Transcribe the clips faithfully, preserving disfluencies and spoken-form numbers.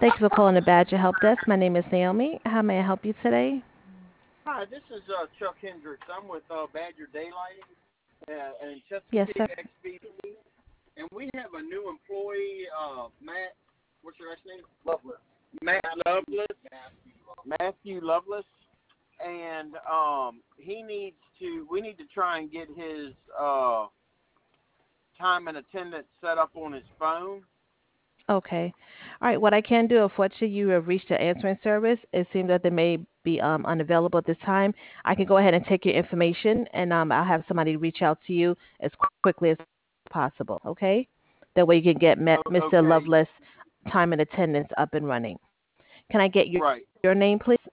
Thank you for calling the Badger Help Desk. My name is Naomi. How may I help you today? Hi, this is uh, Chuck Hendricks. I'm with uh, Badger Daylighting uh, in Yes, Chesapeake sir. X B C, and we have a new employee, uh, Matt. What's your last name? Loveless. Matt Loveless. Matthew Loveless, and um, he needs to. We need to try and get his uh, time and attendance set up on his phone. Okay. All right. What I can do, unfortunately, you have reached the answering service. It seems that they may be um, unavailable at this time. I can go ahead and take your information, and um, I'll have somebody reach out to you as qu- quickly as possible. Okay. That way you can get O- met, mister okay. Loveless time and attendance up and running. Can I get your, Right. your name, please?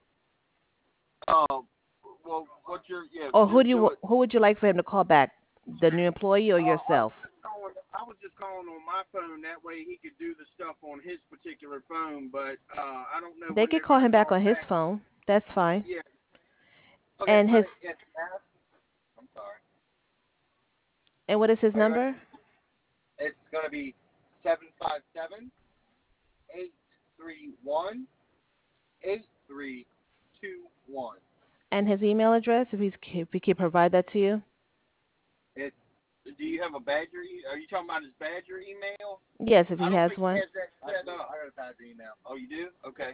Uh, well, what's your yeah? Or who Just do you do wa- it. who would you like for him to call back? The new employee or Uh, I was yourself? just calling. I was just calling on my phone. That way he could do the stuff on his particular phone. But uh, I don't know They when could they're call going to him back call on his back. phone. That's fine. Yeah. Okay, And but it, his it's Matt. I'm sorry. and what is his Are you ready? number? It's going to be seven five seven eight three one eight three two one. And his email address, if he's if he can provide that to you. It's. Do you have a Badger? e- Are you talking about his Badger email? Yes, if I he don't has think he one. has that set up. I got a Badger email. Oh, you do? Okay.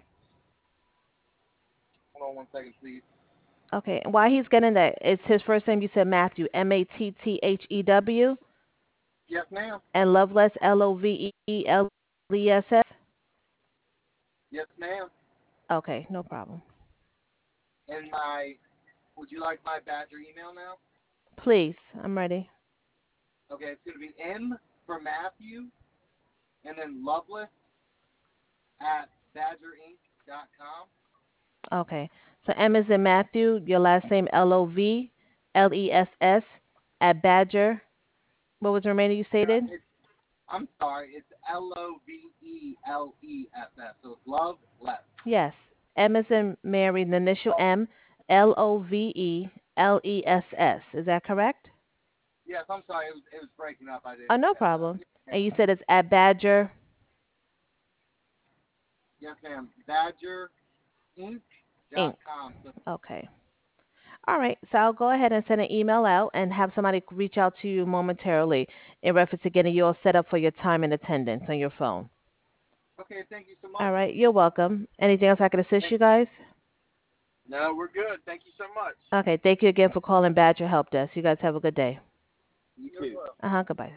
Hold on one second, please. Okay. And while he's getting that, it's his first name. You said Matthew, M A T T H E W, Yes, ma'am. and Loveless, L O V E L E S S. Yes, ma'am. Okay, no problem. And my, would you like my Badger email now? Please, I'm ready. Okay, it's going to be M for Matthew, and then Loveless at badger inc dot com. Okay. So M is in Matthew. Your last name L O V L E S S at Badger. What was the remainder you No, stated? it's, I'm sorry, it's L O V E L E S S. So it's Love Less. Yes. M is in Mary, the initial Oh, M, L O V E L E S S. Is that correct? yes, I'm sorry, it was, it was breaking up. I Oh, didn't no catch that. problem. Yes, And ma'am. you said it's at Badger. Yes, ma'am. badger inc dot Inc. com. So, Okay. All right. So I'll go ahead and send an email out and have somebody reach out to you momentarily in reference to getting you all set up for your time and attendance on your phone. okay, thank you so All much. right. You're welcome. Anything else I can assist you guys? No, we're good. Thank you so much. Okay. Thank you again for calling Badger Help Desk. You guys have a good day. You too. Uh huh. Goodbye.